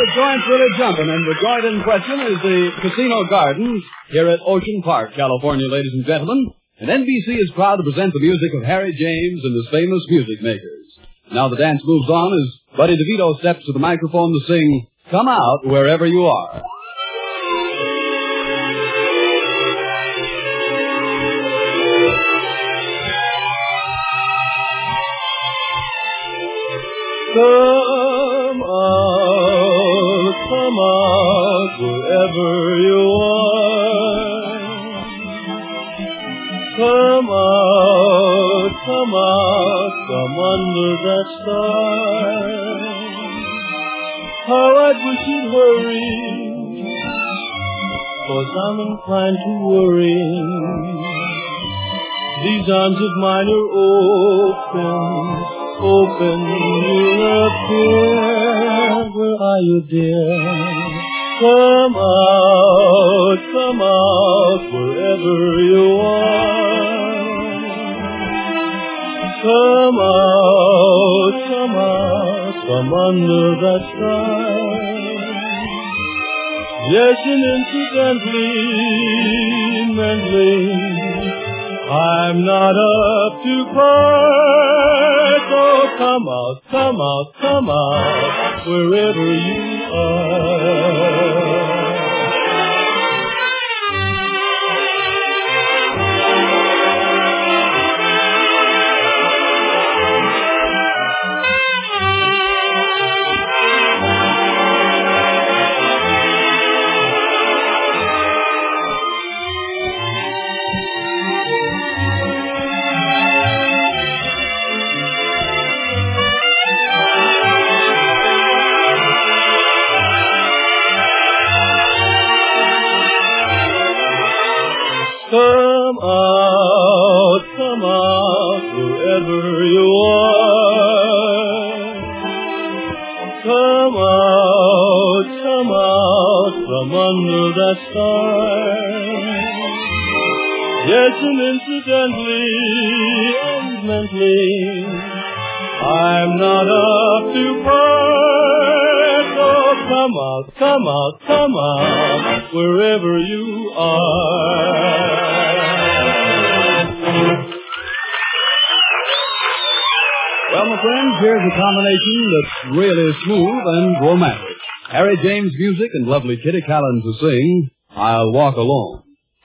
joint's really jumping, and the joint in question is the Casino Gardens here at Ocean Park, California, ladies and gentlemen. And NBC is proud to present the music of Harry James and his famous music makers. Now the dance moves on as Buddy DeVito steps to the microphone to sing Come Out Wherever You Are. Come out wherever you are. Come out from under that star. How I wish you'd hurry, 'cause I'm inclined to worry. These arms of mine are open, you'll appear. Where are you, dear? Come out, wherever you are. Come out, from under that sky. Yes, and incidentally, mentally, I'm not up to par, so come out, wherever you are. Come out, wherever you are. Come out, from under that star. Yes, and incidentally and mentally, I'm not up to par. So come out, wherever you are. Well, my friends, here's a combination that's really smooth and romantic. Harry James music and lovely Kitty Callan to sing, I'll Walk Alone.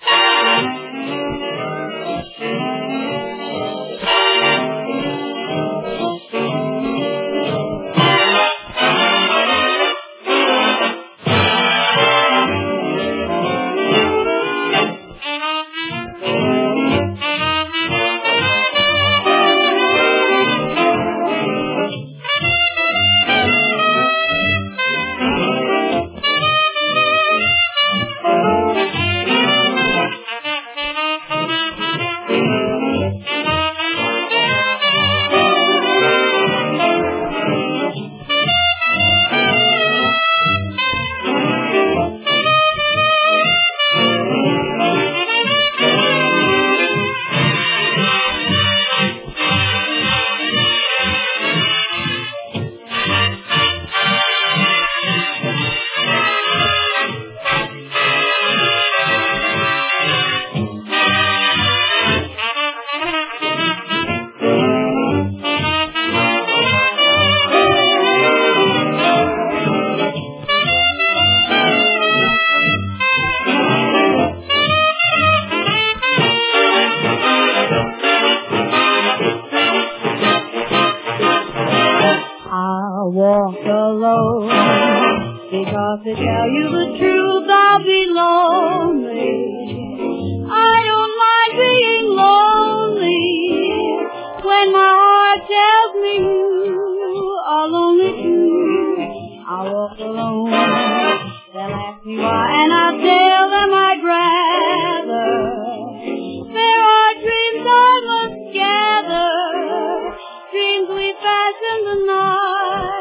Walk alone, because to tell you the truth, I'll be lonely. I don't mind being lonely when my heart tells me you are lonely too. I'll walk alone, they'll ask me why, and I'll tell them I'd rather. There are dreams I must gather, dreams we fashioned the night.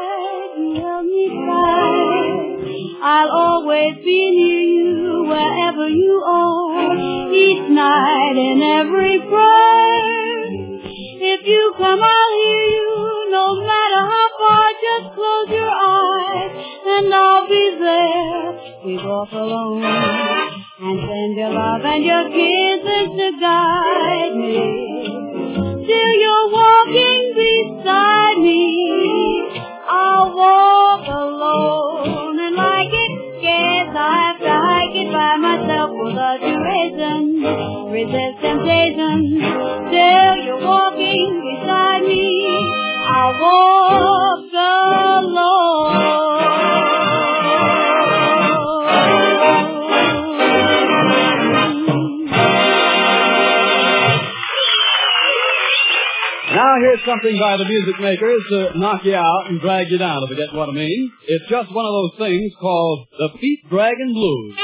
I'll always be near you wherever you are, each night in every prayer. If you come, I'll hear you, no matter how far. Just close your eyes, and I'll be walk alone and send your love and your kisses to guide me till you're walking beside me. I'll walk alone and like it, guess I have to hike it by myself for the duration. Resist temptation till you're walking beside me. I'll walk alone. Now here's something by the music makers to knock you out and drag you down, if you get what I mean. It's just one of those things called the Feet Dragging Blues.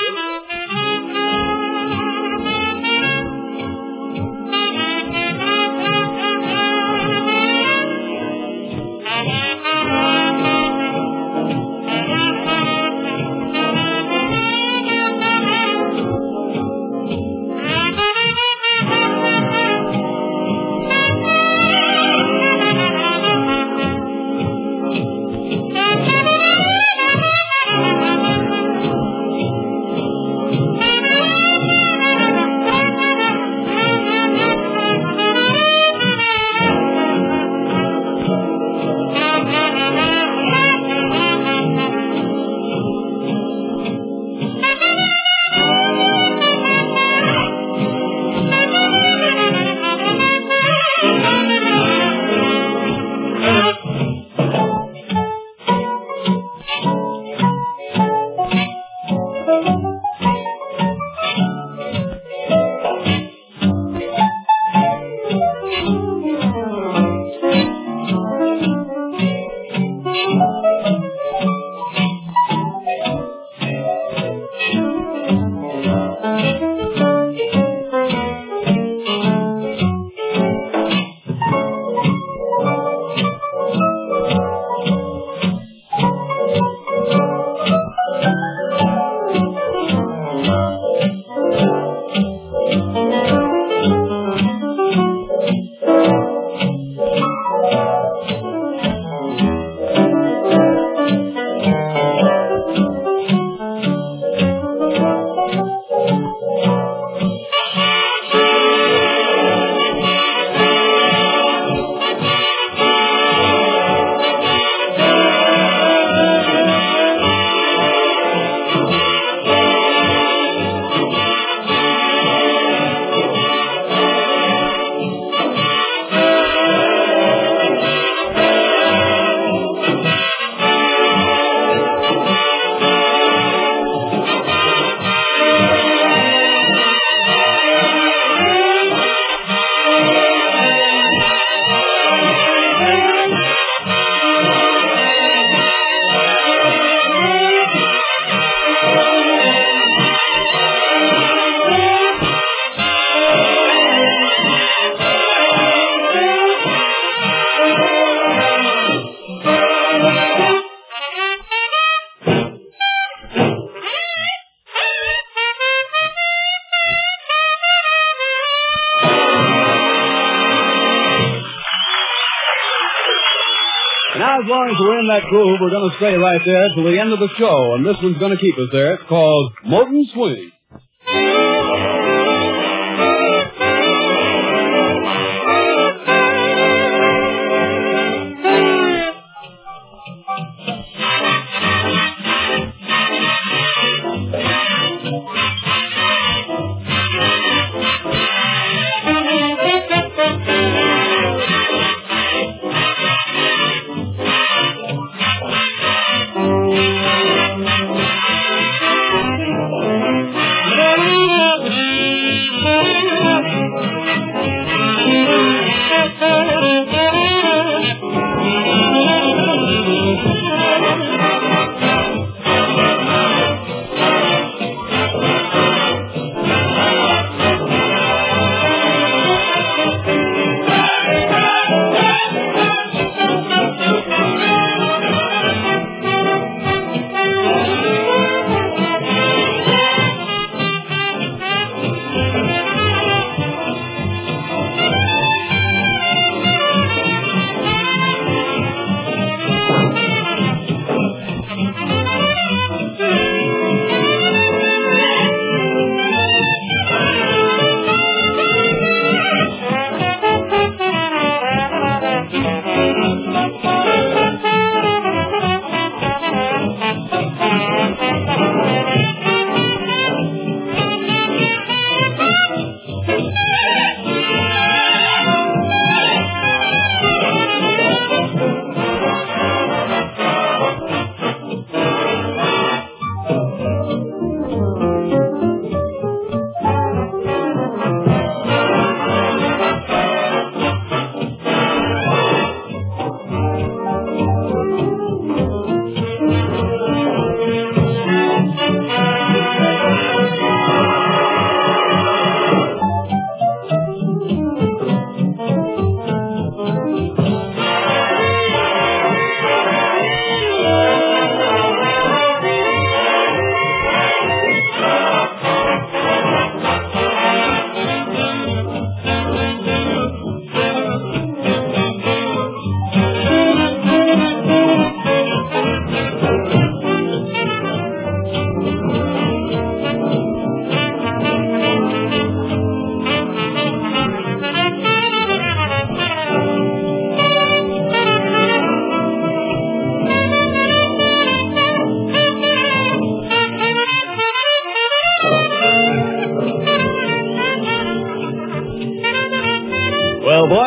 Now, as long as we're in that groove, we're going to stay right there till the end of the show, and this one's going to keep us there. It's called Moton Swing.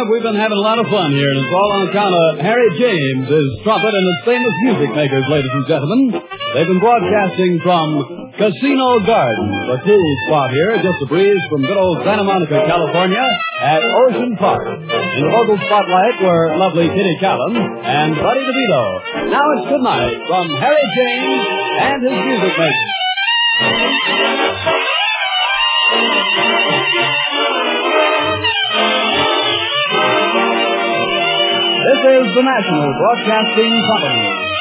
Doug, we've been having a lot of fun here, and it's all on account of Harry James, his trumpet, and his famous music makers, ladies and gentlemen. They've been broadcasting from Casino Gardens, a cool spot here, just a breeze from good old Santa Monica, California, at Ocean Park. In the local spotlight were lovely Kitty Callan and Buddy DeVito. Now it's good night from Harry James and his music makers. This is the National Broadcasting Company.